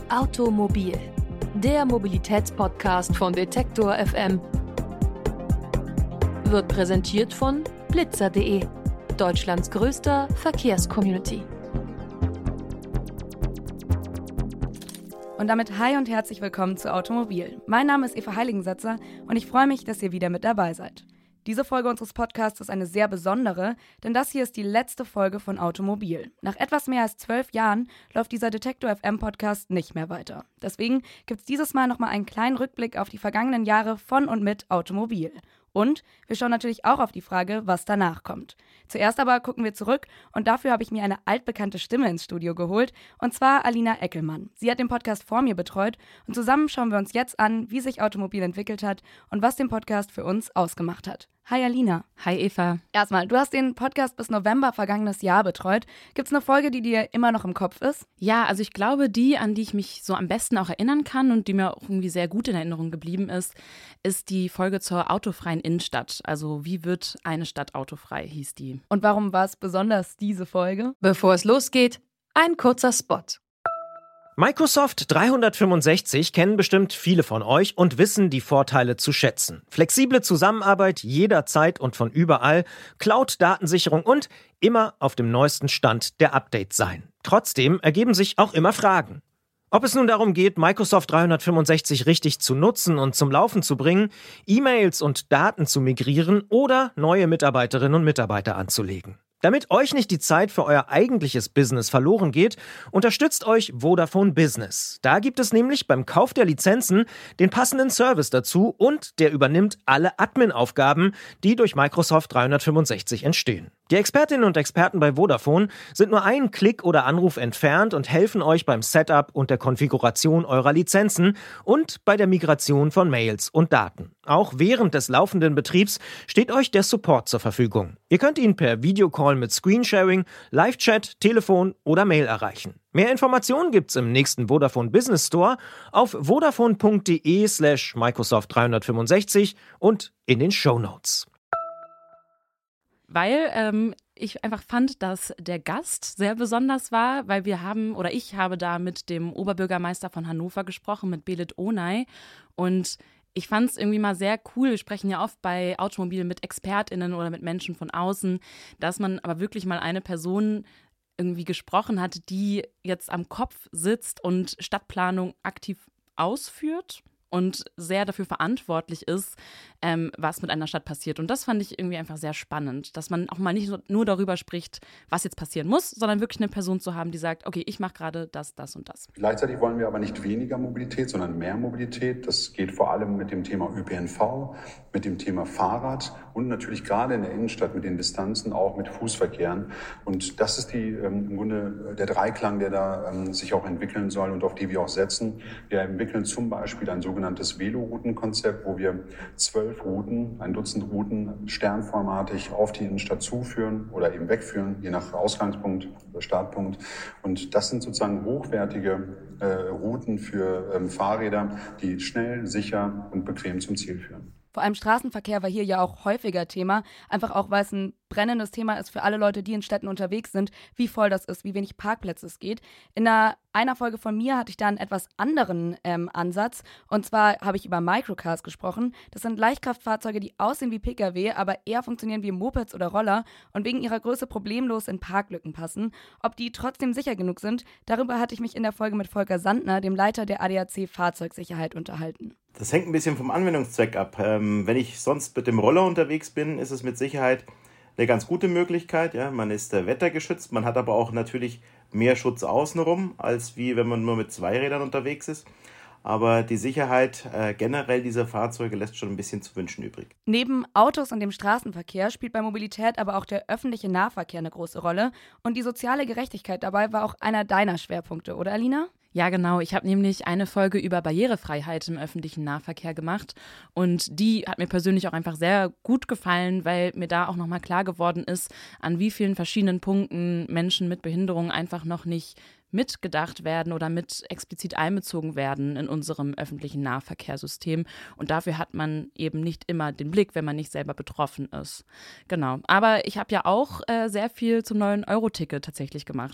Automobil, der Mobilitätspodcast von Detektor FM. Wird präsentiert von blitzer.de, Deutschlands größter Verkehrscommunity. Und damit hi und herzlich willkommen zu Automobil. Mein Name ist Eva Heiligensetzer und ich freue mich, dass ihr wieder mit dabei seid. Diese Folge unseres Podcasts ist eine sehr besondere, denn das hier ist die letzte Folge von Automobil. Nach etwas mehr als 12 Jahren läuft dieser Detektor FM Podcast nicht mehr weiter. Deswegen gibt es dieses Mal nochmal einen kleinen Rückblick auf die vergangenen Jahre von und mit Automobil. Und wir schauen natürlich auch auf die Frage, was danach kommt. Zuerst aber gucken wir zurück und dafür habe ich mir eine altbekannte Stimme ins Studio geholt, und zwar Alina Eckelmann. Sie hat den Podcast vor mir betreut und zusammen schauen wir uns jetzt an, wie sich Automobil entwickelt hat und was den Podcast für uns ausgemacht hat. Hi Alina. Hi Eva. Erstmal, du hast den Podcast bis November vergangenes Jahr betreut. Gibt es eine Folge, die dir immer noch im Kopf ist? Ja, also ich glaube, die, an die ich mich so am besten auch erinnern kann und die mir auch irgendwie sehr gut in Erinnerung geblieben ist die Folge zur autofreien Innenstadt. Also wie wird eine Stadt autofrei, hieß die. Und warum war es besonders diese Folge? Bevor es losgeht, ein kurzer Spot. Microsoft 365 kennen bestimmt viele von euch und wissen die Vorteile zu schätzen. Flexible Zusammenarbeit jederzeit und von überall, Cloud-Datensicherung und immer auf dem neuesten Stand der Updates sein. Trotzdem ergeben sich auch immer Fragen. Ob es nun darum geht, Microsoft 365 richtig zu nutzen und zum Laufen zu bringen, E-Mails und Daten zu migrieren oder neue Mitarbeiterinnen und Mitarbeiter anzulegen. Damit euch nicht die Zeit für euer eigentliches Business verloren geht, unterstützt euch Vodafone Business. Da gibt es nämlich beim Kauf der Lizenzen den passenden Service dazu und der übernimmt alle Admin-Aufgaben, die durch Microsoft 365 entstehen. Die Expertinnen und Experten bei Vodafone sind nur einen Klick oder Anruf entfernt und helfen euch beim Setup und der Konfiguration eurer Lizenzen und bei der Migration von Mails und Daten. Auch während des laufenden Betriebs steht euch der Support zur Verfügung. Ihr könnt ihn per Videocall mit Screensharing, Live-Chat, Telefon oder Mail erreichen. Mehr Informationen gibt's im nächsten Vodafone Business Store auf vodafone.de/Microsoft 365 und in den Shownotes. Weil ich einfach fand, dass der Gast sehr besonders war, weil ich habe da mit dem Oberbürgermeister von Hannover gesprochen, mit Belit Onay, und ich fand es irgendwie mal sehr cool. Wir sprechen ja oft bei Automobil mit ExpertInnen oder mit Menschen von außen, dass man aber wirklich mal eine Person irgendwie gesprochen hat, die jetzt am Kopf sitzt und Stadtplanung aktiv ausführt und sehr dafür verantwortlich ist, was mit einer Stadt passiert. Und das fand ich irgendwie einfach sehr spannend, dass man auch mal nicht nur darüber spricht, was jetzt passieren muss, sondern wirklich eine Person zu haben, die sagt, okay, ich mache gerade das, das und das. Gleichzeitig wollen wir aber nicht weniger Mobilität, sondern mehr Mobilität. Das geht vor allem mit dem Thema ÖPNV, mit dem Thema Fahrrad und natürlich gerade in der Innenstadt mit den Distanzen auch mit Fußverkehren. Und das ist im Grunde der Dreiklang, der da sich auch entwickeln soll und auf die wir auch setzen. Wir entwickeln zum Beispiel ein sogenanntes Velo-Routenkonzept, wo wir 12 Routen, ein Dutzend Routen sternformatig auf die Innenstadt zuführen oder eben wegführen, je nach Ausgangspunkt oder Startpunkt. Und das sind sozusagen hochwertige Routen für Fahrräder, die schnell, sicher und bequem zum Ziel führen. Vor allem Straßenverkehr war hier ja auch häufiger Thema, einfach auch, weil es ein brennendes Thema ist für alle Leute, die in Städten unterwegs sind, wie voll das ist, wie wenig Parkplätze es geht. In einer Folge von mir hatte ich da einen etwas anderen Ansatz, und zwar habe ich über Microcars gesprochen. Das sind Leichtkraftfahrzeuge, die aussehen wie Pkw, aber eher funktionieren wie Mopeds oder Roller und wegen ihrer Größe problemlos in Parklücken passen. Ob die trotzdem sicher genug sind, darüber hatte ich mich in der Folge mit Volker Sandner, dem Leiter der ADAC Fahrzeugsicherheit, unterhalten. Das hängt ein bisschen vom Anwendungszweck ab. Wenn ich sonst mit dem Roller unterwegs bin, ist es mit Sicherheit eine ganz gute Möglichkeit. Ja, man ist wettergeschützt, man hat aber auch natürlich mehr Schutz außenrum, als wie wenn man nur mit Zweirädern unterwegs ist. Aber die Sicherheit generell dieser Fahrzeuge lässt schon ein bisschen zu wünschen übrig. Neben Autos und dem Straßenverkehr spielt bei Mobilität aber auch der öffentliche Nahverkehr eine große Rolle. Und die soziale Gerechtigkeit dabei war auch einer deiner Schwerpunkte, oder Alina? Ja, genau. Ich habe nämlich eine Folge über Barrierefreiheit im öffentlichen Nahverkehr gemacht und die hat mir persönlich auch einfach sehr gut gefallen, weil mir da auch nochmal klar geworden ist, an wie vielen verschiedenen Punkten Menschen mit Behinderung einfach noch nicht mitgedacht werden oder mit explizit einbezogen werden in unserem öffentlichen Nahverkehrssystem. Und dafür hat man eben nicht immer den Blick, wenn man nicht selber betroffen ist. Genau. Aber ich habe ja auch sehr viel zum 9-Euro-Ticket tatsächlich gemacht.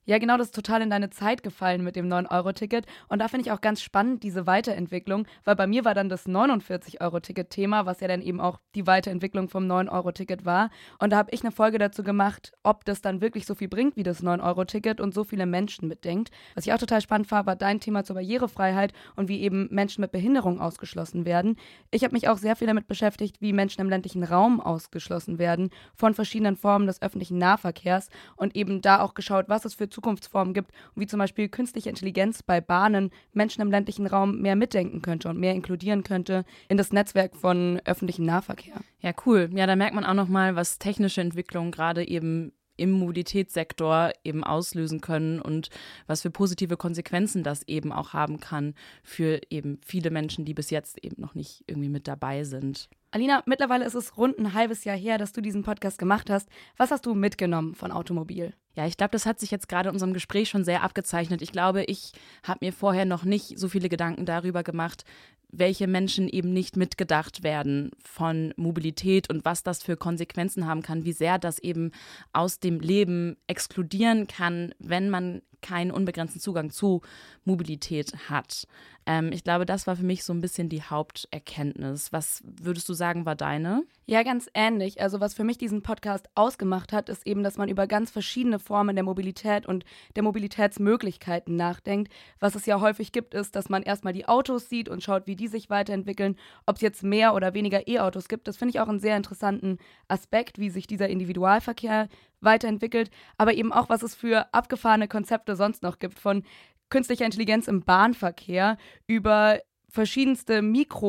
Ja, genau, das ist total in deine Zeit gefallen mit dem 9-Euro-Ticket. Und da finde ich auch ganz spannend diese Weiterentwicklung, weil bei mir war dann das 49-Euro-Ticket Thema, was ja dann eben auch die Weiterentwicklung vom 9-Euro-Ticket war. Und da habe ich eine Folge dazu gemacht, ob das dann wirklich so viel bringt wie das 9-Euro-Ticket und so viele Menschen mitdenkt. Was ich auch total spannend fand, war dein Thema zur Barrierefreiheit und wie eben Menschen mit Behinderung ausgeschlossen werden. Ich habe mich auch sehr viel damit beschäftigt, wie Menschen im ländlichen Raum ausgeschlossen werden von verschiedenen Formen des öffentlichen Nahverkehrs und eben da auch geschaut, was es für Zukunftsformen gibt und wie zum Beispiel künstliche Intelligenz bei Bahnen Menschen im ländlichen Raum mehr mitdenken könnte und mehr inkludieren könnte in das Netzwerk von öffentlichem Nahverkehr. Ja, cool. Ja, da merkt man auch nochmal, was technische Entwicklungen gerade eben im Mobilitätssektor eben auslösen können und was für positive Konsequenzen das eben auch haben kann für eben viele Menschen, die bis jetzt eben noch nicht irgendwie mit dabei sind. Alina, mittlerweile ist es rund ein halbes Jahr her, dass du diesen Podcast gemacht hast. Was hast du mitgenommen von Automobil? Ja, ich glaube, das hat sich jetzt gerade in unserem Gespräch schon sehr abgezeichnet. Ich glaube, ich habe mir vorher noch nicht so viele Gedanken darüber gemacht, welche Menschen eben nicht mitgedacht werden von Mobilität und was das für Konsequenzen haben kann, wie sehr das eben aus dem Leben exkludieren kann, wenn man keinen unbegrenzten Zugang zu Mobilität hat. Ich glaube, das war für mich so ein bisschen die Haupterkenntnis. Was würdest du sagen, war deine? Ja, ganz ähnlich. Also was für mich diesen Podcast ausgemacht hat, ist eben, dass man über ganz verschiedene Formen der Mobilität und der Mobilitätsmöglichkeiten nachdenkt. Was es ja häufig gibt, ist, dass man erstmal die Autos sieht und schaut, wie die sich weiterentwickeln. Ob es jetzt mehr oder weniger E-Autos gibt, das finde ich auch einen sehr interessanten Aspekt, wie sich dieser Individualverkehr weiterentwickelt, aber eben auch, was es für abgefahrene Konzepte sonst noch gibt, von künstlicher Intelligenz im Bahnverkehr über verschiedenste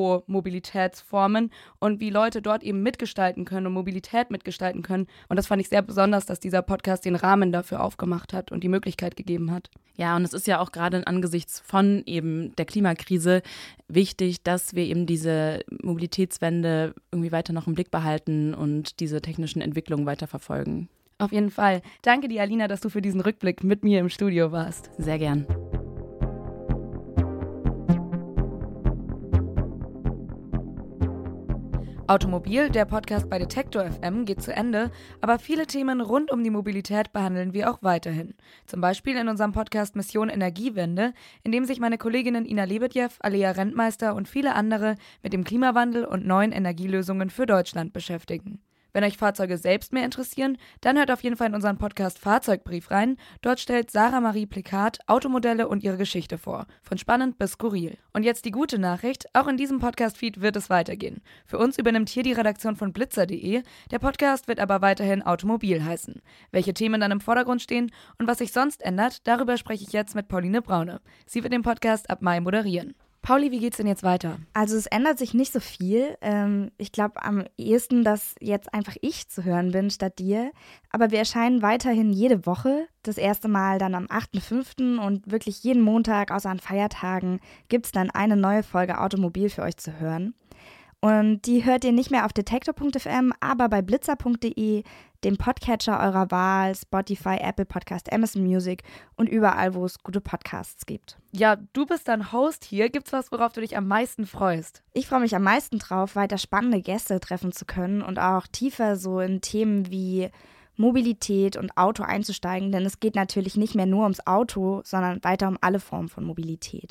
Mikromobilitätsformen und wie Leute dort eben mitgestalten können und Mobilität mitgestalten können. Und das fand ich sehr besonders, dass dieser Podcast den Rahmen dafür aufgemacht hat und die Möglichkeit gegeben hat. Ja, und es ist ja auch gerade angesichts von eben der Klimakrise wichtig, dass wir eben diese Mobilitätswende irgendwie weiter noch im Blick behalten und diese technischen Entwicklungen weiter verfolgen. Auf jeden Fall. Danke dir, Alina, dass du für diesen Rückblick mit mir im Studio warst. Sehr gern. Automobil, der Podcast bei Detektor FM, geht zu Ende, aber viele Themen rund um die Mobilität behandeln wir auch weiterhin. Zum Beispiel in unserem Podcast Mission Energiewende, in dem sich meine Kolleginnen Ina Lebedjew, Alea Rentmeister und viele andere mit dem Klimawandel und neuen Energielösungen für Deutschland beschäftigen. Wenn euch Fahrzeuge selbst mehr interessieren, dann hört auf jeden Fall in unseren Podcast Fahrzeugbrief rein. Dort stellt Sarah Marie Plikat Automodelle und ihre Geschichte vor. Von spannend bis skurril. Und jetzt die gute Nachricht, auch in diesem Podcast-Feed wird es weitergehen. Für uns übernimmt hier die Redaktion von blitzer.de. Der Podcast wird aber weiterhin Automobil heißen. Welche Themen dann im Vordergrund stehen und was sich sonst ändert, darüber spreche ich jetzt mit Pauline Braune. Sie wird den Podcast ab Mai moderieren. Pauli, wie geht's denn jetzt weiter? Also es ändert sich nicht so viel. Ich glaube am ehesten, dass jetzt einfach ich zu hören bin statt dir. Aber wir erscheinen weiterhin jede Woche. Das erste Mal dann am 8.5. und wirklich jeden Montag, außer an Feiertagen, gibt es dann eine neue Folge Automobil für euch zu hören. Und die hört ihr nicht mehr auf detektor.fm, aber bei blitzer.de, dem Podcatcher eurer Wahl, Spotify, Apple Podcast, Amazon Music und überall, wo es gute Podcasts gibt. Ja, du bist dann Host hier. Gibt's was, worauf du dich am meisten freust? Ich freue mich am meisten drauf, weiter spannende Gäste treffen zu können und auch tiefer so in Themen wie Mobilität und Auto einzusteigen, denn es geht natürlich nicht mehr nur ums Auto, sondern weiter um alle Formen von Mobilität.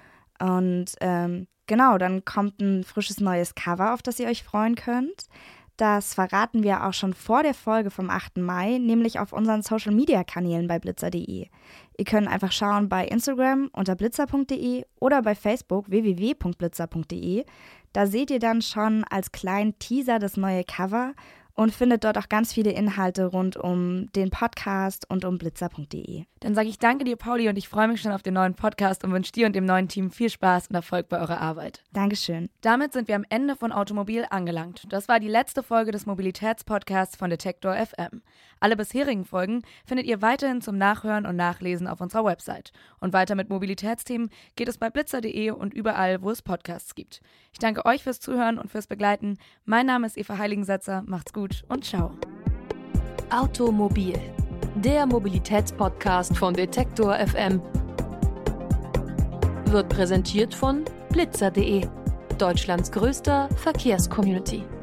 Und genau, dann kommt ein frisches neues Cover, auf das ihr euch freuen könnt. Das verraten wir auch schon vor der Folge vom 8. Mai, nämlich auf unseren Social-Media-Kanälen bei blitzer.de. Ihr könnt einfach schauen bei Instagram unter blitzer.de oder bei Facebook www.blitzer.de. Da seht ihr dann schon als kleinen Teaser das neue Cover und findet dort auch ganz viele Inhalte rund um den Podcast und um blitzer.de. Dann sage ich danke dir, Pauli, und ich freue mich schon auf den neuen Podcast und wünsche dir und dem neuen Team viel Spaß und Erfolg bei eurer Arbeit. Dankeschön. Damit sind wir am Ende von Automobil angelangt. Das war die letzte Folge des Mobilitätspodcasts von Detektor FM. Alle bisherigen Folgen findet ihr weiterhin zum Nachhören und Nachlesen auf unserer Website. Und weiter mit Mobilitätsthemen geht es bei blitzer.de und überall, wo es Podcasts gibt. Ich danke euch fürs Zuhören und fürs Begleiten. Mein Name ist Eva Heiligensetzer. Macht's gut und ciao. Automobil, der Mobilitätspodcast von Detektor FM, wird präsentiert von blitzer.de, Deutschlands größter Verkehrscommunity.